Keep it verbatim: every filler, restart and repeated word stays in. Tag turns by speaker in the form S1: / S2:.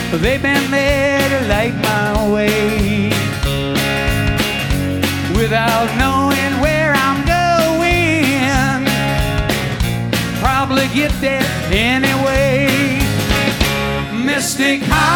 S1: They've been there to light my way without knowing where I'm going. Probably get there anyway. Mystic High.